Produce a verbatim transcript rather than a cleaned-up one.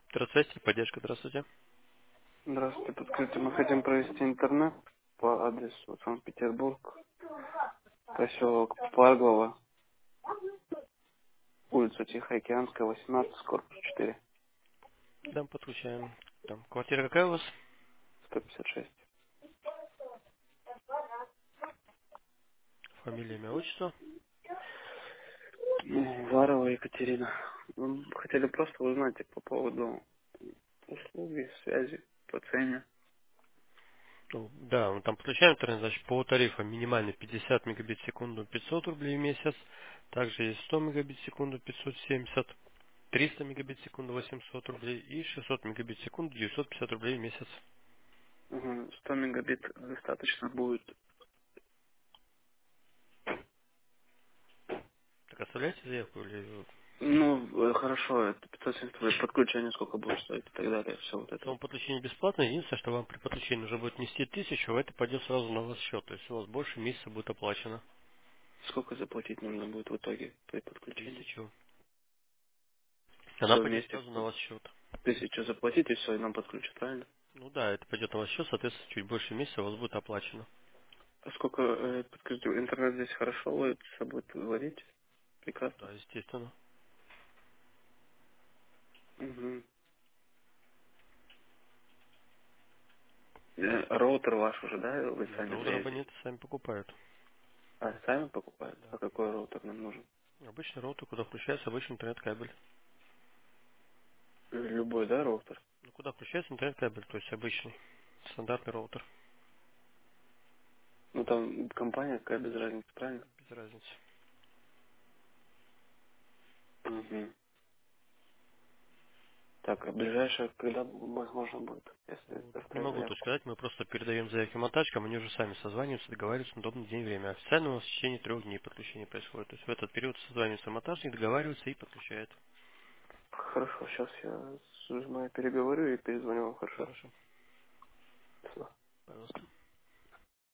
Здравствуйте, поддержка, здравствуйте. Здравствуйте, подскажите, мы хотим провести интернет по адресу Санкт-Петербург, поселок Парглова, улица Тихоокеанская, восемнадцать, корпус четыре, Да, подключаем. Там, квартира какая у вас? сто пятьдесят шесть. Фамилия, имя, отчество. Ну, Варова Екатерина. Мы хотели просто узнать по поводу услуги, связи, по цене. Ну, да, мы там подключаем интернет, значит, по тарифам минимальный пятьдесят мегабит в секунду пятьсот рублей в месяц. Также есть сто мегабит в секунду пятьсот семьдесят, триста мегабит в секунду восемьсот рублей и шестьсот мегабит в секунду девятьсот пятьдесят рублей в месяц. Угу, сто мегабит достаточно будет. Так оставляйте заявку или... Ну, э, хорошо, это пятьсот семьдесят рублей, подключение сколько будет стоить и так далее, все вот это Само вот. подключение бесплатное, единственное, что вам при подключении уже будет нести тысячу, это пойдет сразу на ваш счет. То есть у вас больше месяца будет оплачено. Сколько заплатить нужно будет в итоге при подключении? Тысячу. Она Все пойдет вместе сразу на ваш счет. тысячу заплатить, и все, и нам подключат, правильно? Ну да, это пойдет на ваш счет, соответственно, чуть больше месяца у вас будет оплачено. А сколько, э, подскажите, интернет здесь хорошо ловит, все будет ловить? Прекрасно. Да, естественно. Угу. Роутер ваш уже, да, вы Нет, сами роутер даете? абоненты сами покупают. А, сами покупают? Да. А какой роутер нам нужен? Обычный роутер, куда включается обычный интернет-кабель. Любой, да, роутер? Ну, куда включается интернет-кабель, то есть обычный, стандартный роутер. Ну, там компания какая, без разницы, правильно? Без разницы. Угу. Так, а ближайшее, когда возможно будет, если Ну, тут не оставить могу точно заявку? сказать, мы просто передаем заявки монтажкам, они уже сами созваниваются, договариваются на удобный день и время. Официально у нас в течение трех дней подключение происходит. То есть в этот период созванивается монтажник, договаривается и подключает. Хорошо, сейчас я с женой переговорю и перезвоню вам, хорошо? Хорошо. Всё. Пожалуйста.